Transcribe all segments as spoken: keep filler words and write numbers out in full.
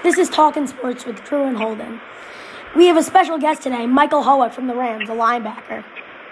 This is Talking Sports with Drew and Holden. We have a special guest today, Michael Howitt from the Rams, a linebacker.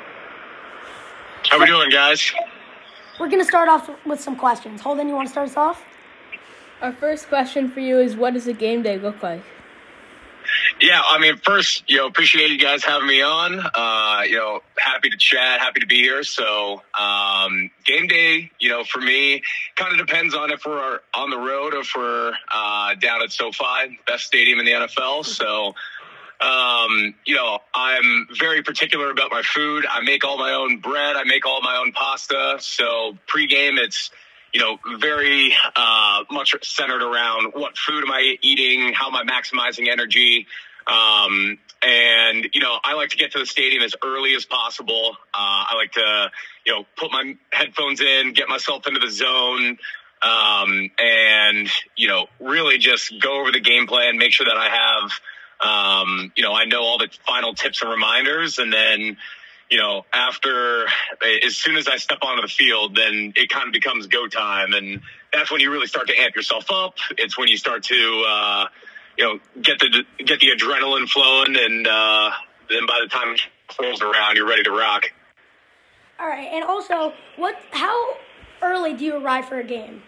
How we doing, guys? We're going to start off with some questions. Holden, you want to start us off? Our first question for you is, what does a game day look like? Yeah, I mean, first, you know, appreciate you guys having me on. Uh, you know, happy to chat, happy to be here. So, um, game day, you know, for me, kind of depends on if we're on the road or if we're uh, down at SoFi, best stadium in the N F L. So, um, you know, I'm very particular about my food. I make all my own bread. I make all my own pasta. So, pregame, it's you know, very uh, much centered around what food am I eating, how am I maximizing energy. Um, and, you know, I like to get to the stadium as early as possible. Uh, I like to, you know, put my headphones in, get myself into the zone, um, and, you know, really just go over the game plan, make sure that I have, um, you know, I know all the final tips and reminders, and then, you know, after, as soon as I step onto the field, then it kind of becomes go time. And that's when you really start to amp yourself up. It's when you start to, uh, you know, get the, get the adrenaline flowing. And uh, then by the time it rolls around, you're ready to rock. All right. And also, what, how early do you arrive for a game?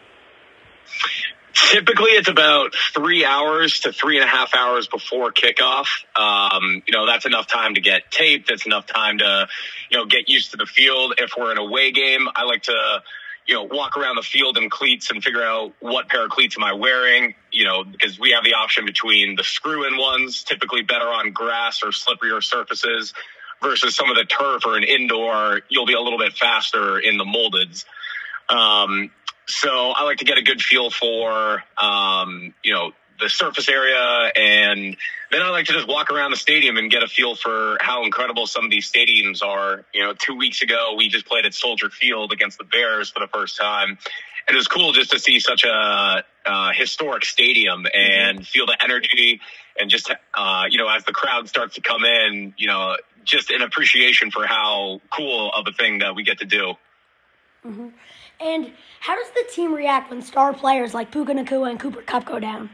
Typically, it's about three hours to three and a half hours before kickoff. Um, you know, that's enough time to get taped. That's enough time to, you know, get used to the field. If we're in a away game, I like to, you know, walk around the field in cleats and figure out what pair of cleats am I wearing, you know, because we have the option between the screw-in ones, typically better on grass or slipperier surfaces, versus some of the turf or an indoor, you'll be a little bit faster in the moldeds. Um, So I like to get a good feel for, um, you know, the surface area. And then I like to just walk around the stadium and get a feel for how incredible some of these stadiums are. You know, two weeks ago, we just played at Soldier Field against the Bears for the first time. And it was cool just to see such a uh, historic stadium and feel the energy and just, uh, you know, as the crowd starts to come in, you know, just an appreciation for how cool of a thing that we get to do. Mm-hmm. And how does the team react when star players like Puka Nacua and Cooper Kupp go down?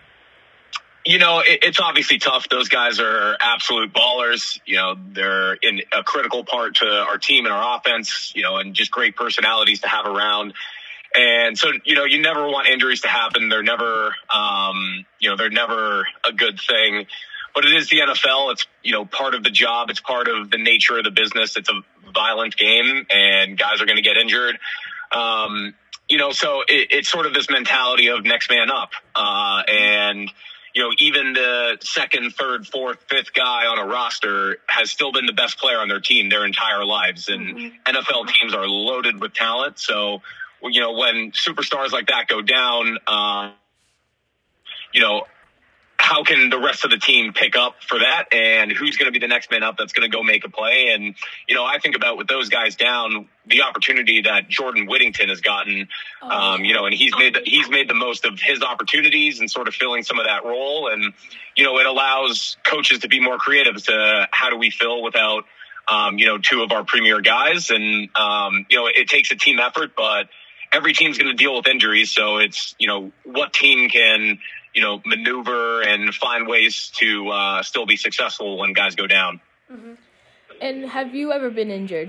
You know, it, it's obviously tough. Those guys are absolute ballers. You know, they're in a critical part to our team and our offense, you know, and just great personalities to have around. And so, you know, you never want injuries to happen. They're never, um, you know, they're never a good thing. But it is the N F L. It's, you know, part of the job. It's part of the nature of the business. It's a violent game, and guys are going to get injured. Um, you know, so it, it's sort of this mentality of next man up. Uh, and, you know, even the second, third, fourth, fifth guy on a roster has still been the best player on their team their entire lives. And mm-hmm. N F L teams are loaded with talent. So, you know, when superstars like that go down, uh, you know, how can the rest of the team pick up for that, and who's going to be the next man up that's going to go make a play? And, you know, I think about with those guys down, the opportunity that Jordan Whittington has gotten, oh. um, you know, and he's made, the, he's made the most of his opportunities and sort of filling some of that role. And, you know, it allows coaches to be more creative to how do we fill without, um, you know, two of our premier guys. And, um, you know, it takes a team effort, but every team's going to deal with injuries. So it's, you know, what team can, you know, maneuver and find ways to uh, still be successful when guys go down. Mm-hmm. And have you ever been injured?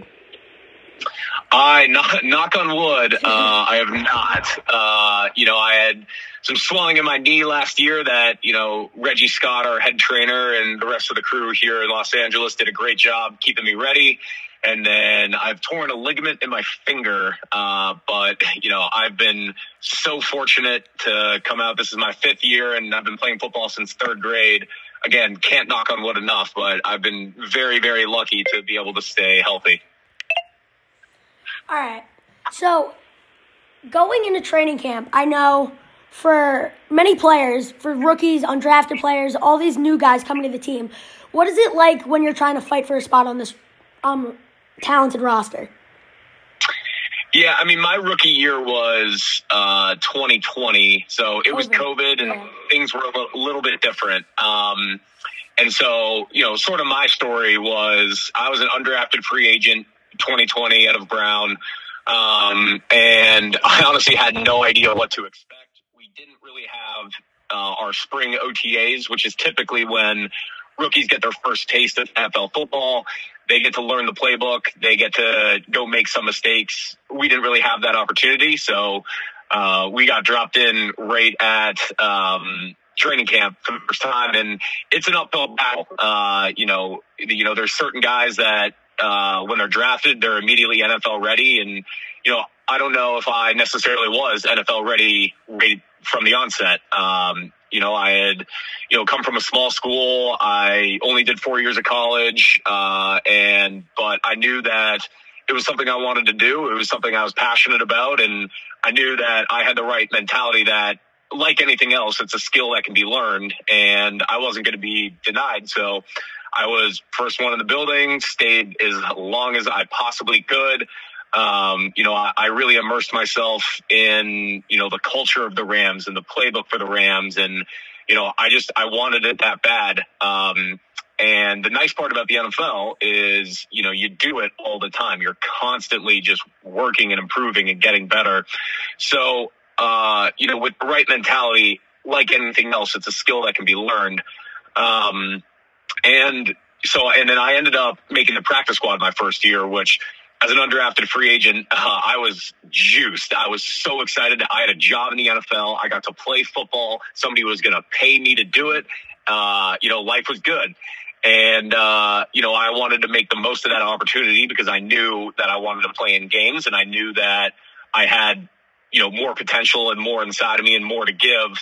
I, knock, knock on wood, uh, I have not. Uh, you know, I had some swelling in my knee last year that, you know, Reggie Scott, our head trainer, and the rest of the crew here in Los Angeles did a great job keeping me ready. And then I've torn a ligament in my finger, uh, but, you know, I've been so fortunate to come out. This is my fifth year, and I've been playing football since third grade. Again, can't knock on wood enough, but I've been very, very lucky to be able to stay healthy. All right. So going into training camp, I know for many players, for rookies, undrafted players, all these new guys coming to the team, what is it like when you're trying to fight for a spot on this um talented roster? Yeah, I mean, my rookie year was uh, twenty twenty, so it COVID. was COVID, and yeah. things were a little, a little bit different. Um, and so, you know, sort of my story was I was an undrafted free agent twenty twenty out of Brown, um, and I honestly had no idea what to expect. We didn't really have uh, our spring O T As, which is typically when rookies get their first taste of N F L football. They get to learn the playbook. They get to go make some mistakes. We didn't really have that opportunity, so uh, we got dropped in right at um, training camp for the first time, and it's an uphill battle. Uh, you know, you know, there's certain guys that uh, when they're drafted, they're immediately N F L ready, and you know, I don't know if I necessarily was N F L ready right from the onset. Um, You know, I had, you know, come from a small school. I only did four years of college. Uh, and, but I knew that it was something I wanted to do. It was something I was passionate about. And I knew that I had the right mentality that, like anything else, it's a skill that can be learned, and I wasn't going to be denied. So I was first one in the building, stayed as long as I possibly could. Um, you know, I, I really immersed myself in, you know, the culture of the Rams and the playbook for the Rams. And, you know, I just, I wanted it that bad. Um, and the nice part about the N F L is, you know, you do it all the time. You're constantly just working and improving and getting better. So, uh, you know, with the right mentality, like anything else, it's a skill that can be learned. Um, and so, and then I ended up making the practice squad my first year, which, as an undrafted free agent, uh, I was juiced. I was so excited. I had a job in the N F L. I got to play football. Somebody was going to pay me to do it. Uh, you know, life was good. And, uh, you know, I wanted to make the most of that opportunity because I knew that I wanted to play in games, and I knew that I had, you know, more potential and more inside of me and more to give.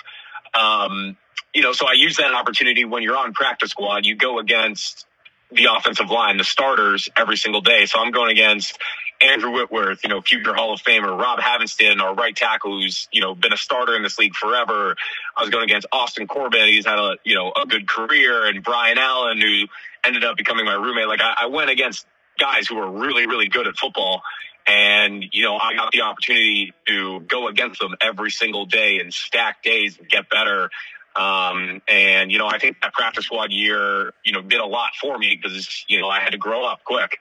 Um, you know, so I used that opportunity. When you're on practice squad, you go against the offensive line, the starters, every single day. So I'm going against Andrew Whitworth, you know, future Hall of Famer, Rob Havinston, our right tackle, who's, you know, been a starter in this league forever. I was going against Austin Corbett. He's had a, you know, a good career, and Brian Allen, who ended up becoming my roommate. Like I, I went against guys who were really, really good at football. And, you know, I got the opportunity to go against them every single day and stack days and get better. Um, and, you know, I think that practice squad year, you know, did a lot for me because, you know, I had to grow up quick.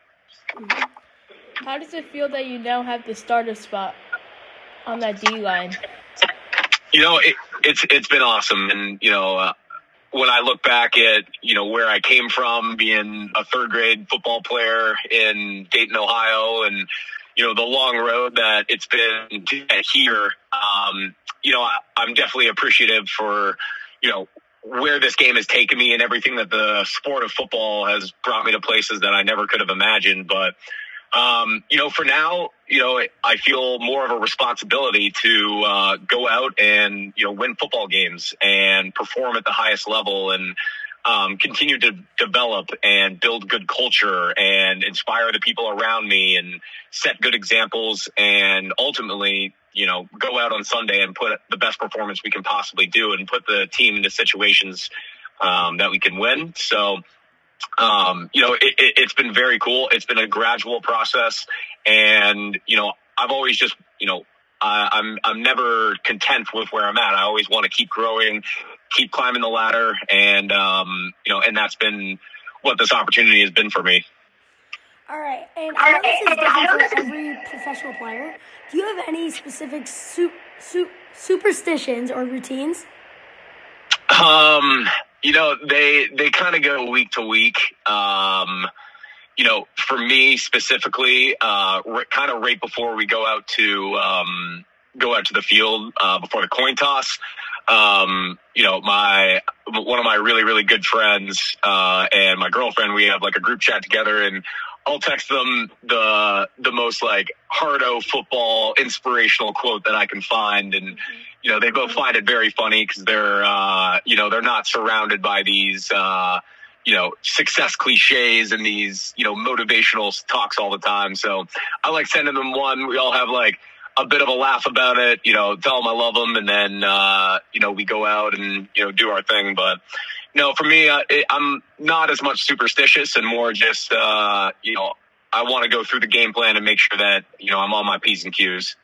How does it feel that you now have the starter spot on that D line? You know, it, it's, it's been awesome. And, you know, uh, when I look back at, you know, where I came from, being a third grade football player in Dayton, Ohio, and, you know, the long road that it's been to get here, um, you know, I, I'm definitely appreciative for, you know, where this game has taken me and everything that the sport of football has brought me to places that I never could have imagined. But, um, you know, for now, you know, I feel more of a responsibility to uh, go out and, you know, win football games and perform at the highest level and um, continue to develop and build good culture and inspire the people around me and set good examples and ultimately, you know, go out on Sunday and put the best performance we can possibly do and put the team into situations um, that we can win. So, um, you know, it, it, it's been very cool. It's been a gradual process. And, you know, I've always just, you know, uh, I'm, I'm never content with where I'm at. I always want to keep growing, keep climbing the ladder. And, um, you know, and that's been what this opportunity has been for me. All right, and I know this is different for every professional player. Do you have any specific su- su- superstitions or routines? Um, you know, they they kind of go week to week. Um, you know, for me specifically, uh, r- kind of right before we go out to um, go out to the field uh, before the coin toss. Um, you know, my one of my really really good friends uh, and my girlfriend, we have like a group chat together, and I'll text them the the most like hardo football inspirational quote that I can find, and you know they both find it very funny because they're uh, you know they're not surrounded by these uh, you know success cliches and these you know motivational talks all the time. So I like sending them one. We all have like a bit of a laugh about it, you know, tell them I love them, and then uh, you know we go out and you know do our thing, but. No, for me, uh, it, I'm not as much superstitious and more just, uh, you know, I want to go through the game plan and make sure that, you know, I'm on my P's and Q's.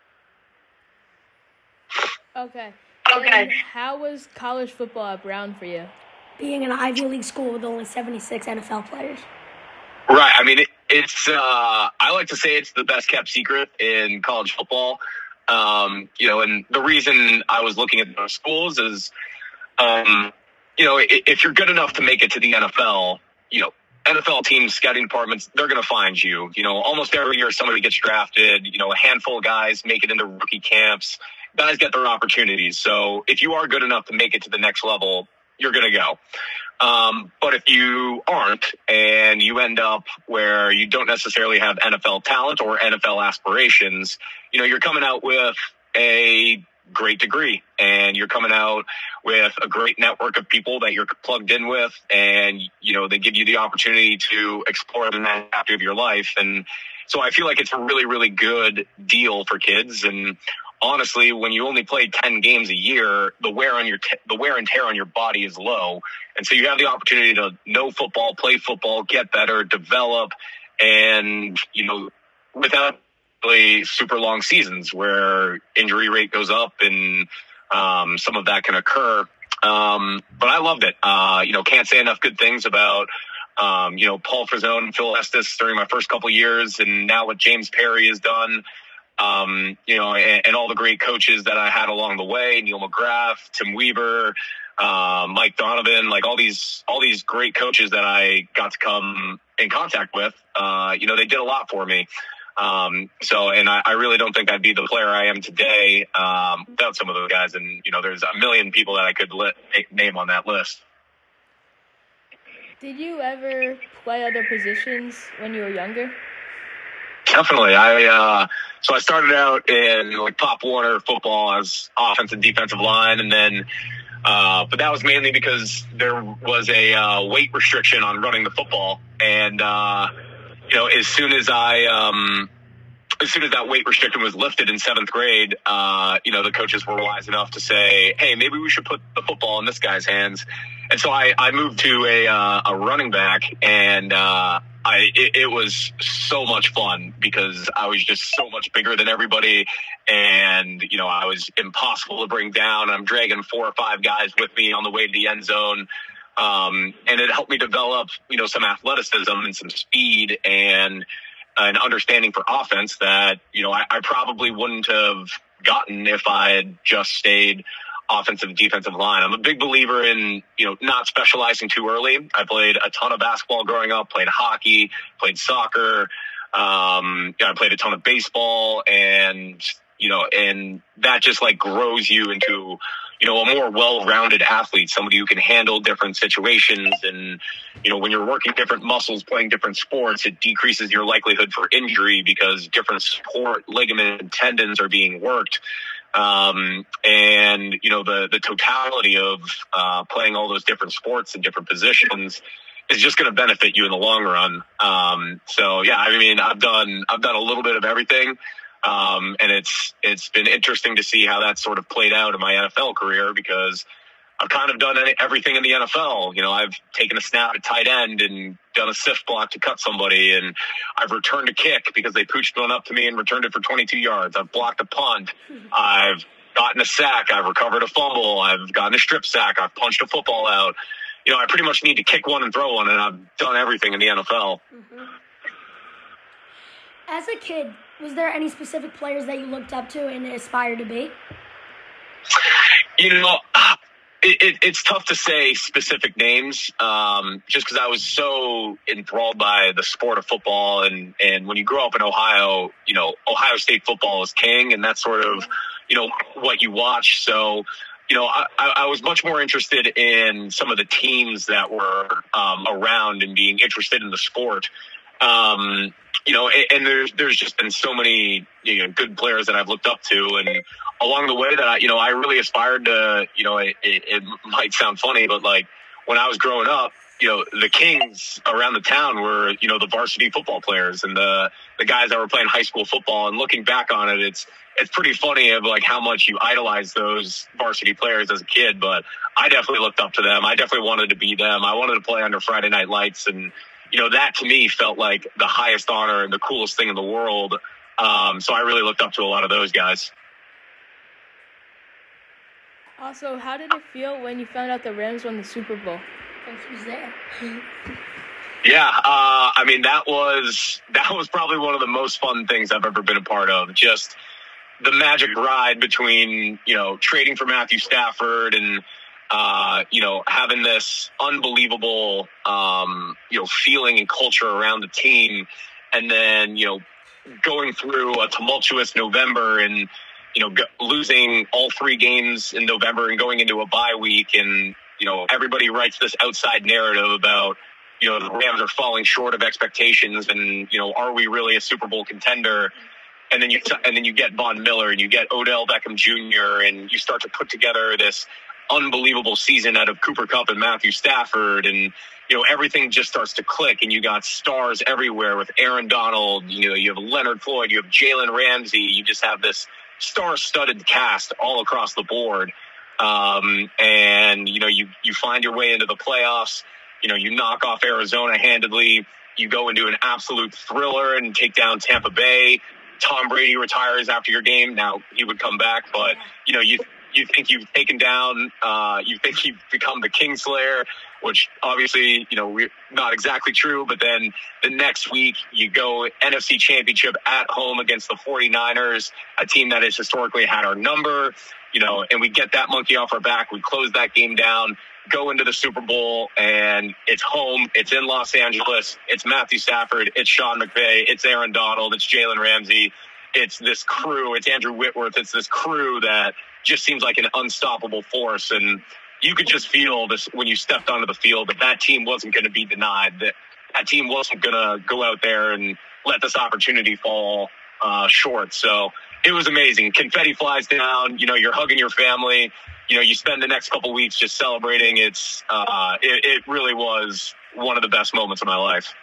Okay. Okay. And how was college football at Brown for you? Being an Ivy League school with only seventy-six N F L players. Right. I mean, it, it's, uh, I like to say it's the best kept secret in college football. Um, you know, and the reason I was looking at those schools is um, you know, if you're good enough to make it to the N F L, you know, N F L teams, scouting departments, they're going to find you. You know, almost every year somebody gets drafted. You know, a handful of guys make it into rookie camps. Guys get their opportunities. So if you are good enough to make it to the next level, you're going to go. Um, but if you aren't and you end up where you don't necessarily have N F L talent or N F L aspirations, you know, you're coming out with a great degree and you're coming out with a great network of people that you're plugged in with. And, you know, they give you the opportunity to explore the next chapter of your life. And so I feel like it's a really, really good deal for kids. And honestly, when you only play ten games a year, the wear on your t- the wear and tear on your body is low, and so you have the opportunity to know football, play football, get better, develop, and you know, without really super long seasons where injury rate goes up and um, some of that can occur. Um, but I loved it. Uh, you know, can't say enough good things about um, you know Paul Frazone and Phil Estes during my first couple years, and now what James Perry has done. Um, you know, and, and all the great coaches that I had along the way, Neil McGrath, Tim Weber, uh, Mike Donovan, like all these, all these great coaches that I got to come in contact with, uh, you know, they did a lot for me. Um, so, and I, I really don't think I'd be the player I am today, um, without some of those guys. And, you know, there's a million people that I could li- name on that list. Did you ever play other positions when you were younger? Definitely. I, uh, so I started out in like Pop Warner football as offensive defensive line. And then, uh, but that was mainly because there was a, uh, weight restriction on running the football. And, uh, you know, as soon as I, um, as soon as that weight restriction was lifted in seventh grade, uh, you know, the coaches were wise enough to say, hey, maybe we should put the football in this guy's hands. And so I, I moved to a, uh, a running back, and, uh, I, it, it was so much fun because I was just so much bigger than everybody. And, you know, I was impossible to bring down. I'm dragging four or five guys with me on the way to the end zone. Um, and it helped me develop, you know, some athleticism and some speed and an understanding for offense that, you know, I, I probably wouldn't have gotten if I had just stayed offensive defensive line. I'm a big believer in, you know, not specializing too early. I played a ton of basketball growing up, played hockey, played soccer. Um, you know, I played a ton of baseball, and, you know, and that just like grows you into, you know, a more well-rounded athlete, somebody who can handle different situations. And, you know, when you're working different muscles, playing different sports, it decreases your likelihood for injury because different support ligaments and tendons are being worked. Um, and, you know, the, the totality of, uh, playing all those different sports and different positions is just going to benefit you in the long run. Um, so yeah, I mean, I've done, I've done a little bit of everything. Um, and it's, it's been interesting to see how that's sort of played out in my N F L career, because I've kind of done any, everything in the N F L. You know, I've taken a snap at tight end and done a sift block to cut somebody, and I've returned a kick because they pooched one up to me and returned it for twenty-two yards. I've blocked a punt. I've gotten a sack. I've recovered a fumble. I've gotten a strip sack. I've punched a football out. You know, I pretty much need to kick one and throw one, and I've done everything in the N F L. Mm-hmm. As a kid, was there any specific players that you looked up to and aspired to be? You know, it, it, it's tough to say specific names, um, just because I was so enthralled by the sport of football. And, and when you grow up in Ohio, you know, Ohio State football is king, and that's sort of, you know, what you watch. So, you know, I, I was much more interested in some of the teams that were um, around and being interested in the sport. Um, you know, and, and there's, there's just been so many, you know, good players that I've looked up to. And along the way that I, you know, I really aspired to, you know, it, it, it might sound funny, but like when I was growing up, you know, the kings around the town were, you know, the varsity football players and the, the guys that were playing high school football. And looking back on it, it's, it's pretty funny of like how much you idolize those varsity players as a kid, but I definitely looked up to them. I definitely wanted to be them. I wanted to play under Friday Night Lights, and, you know, that to me felt like the highest honor and the coolest thing in the world. Um, so I really looked up to a lot of those guys. Also, how did it feel when you found out the Rams won the Super Bowl? Who was there? Yeah, uh, I mean, that was that was probably one of the most fun things I've ever been a part of. Just the magic ride between, you know, trading for Matthew Stafford and uh, you know, having this unbelievable, um, you know, feeling and culture around the team. And then, you know, going through a tumultuous November and, you know, go, losing all three games in November and going into a bye week. And, you know, everybody writes this outside narrative about, you know, the Rams are falling short of expectations and, you know, are we really a Super Bowl contender? And then you t- and then you get Von Miller and you get Odell Beckham Junior and you start to put together this unbelievable season out of Cooper Kupp and Matthew Stafford, and you know everything just starts to click, and you got stars everywhere with Aaron Donald. You know, you have Leonard Floyd, you have Jalen Ramsey. You just have this star-studded cast all across the board, um, and you know you you find your way into the playoffs. You know, you knock off Arizona handedly. You go into an absolute thriller and take down Tampa Bay. Tom Brady retires after your game. Now he would come back, but you know you. You think you've taken down, uh, you think you've become the Kingslayer, which obviously, you know, we're not exactly true. But then the next week you go N F C Championship at home against the 49ers, a team that has historically had our number, you know, and we get that monkey off our back. We close that game down, go into the Super Bowl, and it's home. It's in Los Angeles. It's Matthew Stafford. It's Sean McVay. It's Aaron Donald. It's Jalen Ramsey. It's this crew. It's Andrew Whitworth. It's this crew that just seems like an unstoppable force. And you could just feel this when you stepped onto the field that that team wasn't going to be denied, that that team wasn't going to go out there and let this opportunity fall uh, short. So it was amazing. Confetti flies down, you know, you're hugging your family, you know, you spend the next couple weeks just celebrating. It's, uh, it, it really was one of the best moments of my life.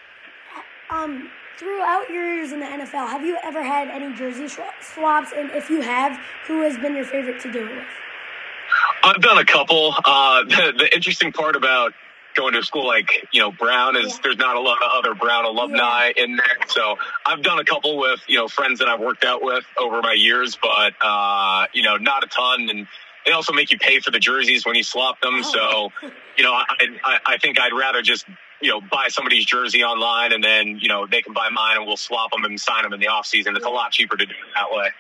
Um, Throughout your years in the N F L, have you ever had any jersey swaps? And if you have, who has been your favorite to do it with? I've done a couple. Uh, the, the interesting part about going to a school like, you know, Brown is yeah. there's not a lot of other Brown alumni yeah. in there. So I've done a couple with, you know, friends that I've worked out with over my years, but, uh, you know, not a ton. And they also make you pay for the jerseys when you swap them. Oh. So, you know, I, I, I think I'd rather just, you know, buy somebody's jersey online and then, you know, they can buy mine and we'll swap them and sign them in the off season. It's a lot cheaper to do it that way.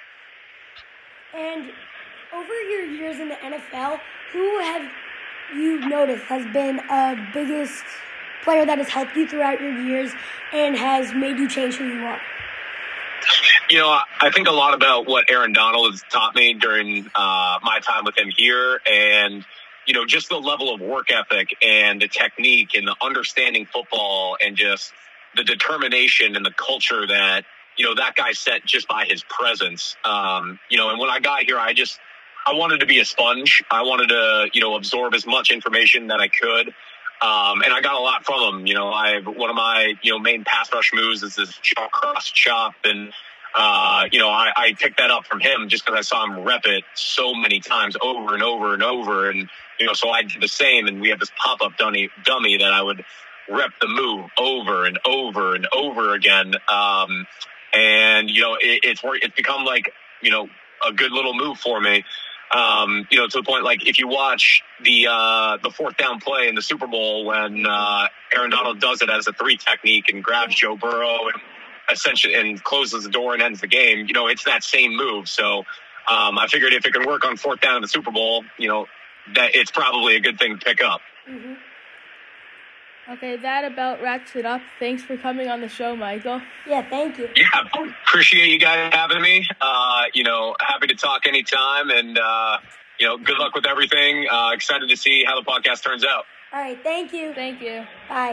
And over your years in the N F L, who have you noticed has been a biggest player that has helped you throughout your years and has made you change who you are? You know, I think a lot about what Aaron Donald has taught me during uh, my time with him here, and you know, just the level of work ethic and the technique and the understanding football and just the determination and the culture that, you know, that guy set just by his presence. Um, you know, and when I got here, I just, I wanted to be a sponge. I wanted to, you know, absorb as much information that I could. Um, and I got a lot from him. You know, I, one of my, you know, main pass rush moves is this cross chop. And, uh, you know, I, I picked that up from him just because I saw him rep it so many times over and over and over. And, you know, so I did the same, and we had this pop-up dummy, dummy that I would rep the move over and over and over again. Um, and, you know, it, it's it's become like, you know, a good little move for me. Um, you know, to the point, like if you watch the, uh, the fourth down play in the Super Bowl when, uh, Aaron Donald does it as a three technique and grabs Joe Burrow and essentially and closes the door and ends the game, you know, it's that same move. So, um, I figured if it can work on fourth down in the Super Bowl, you know, that it's probably a good thing to pick up. Mm-hmm. Okay, that about wraps it up. Thanks for coming on the show, Michael. Yeah, thank you. Yeah, appreciate you guys having me. Uh, you know, happy to talk anytime, and, uh, you know, good luck with everything. Uh, excited to see how the podcast turns out. All right, thank you. Thank you. Bye.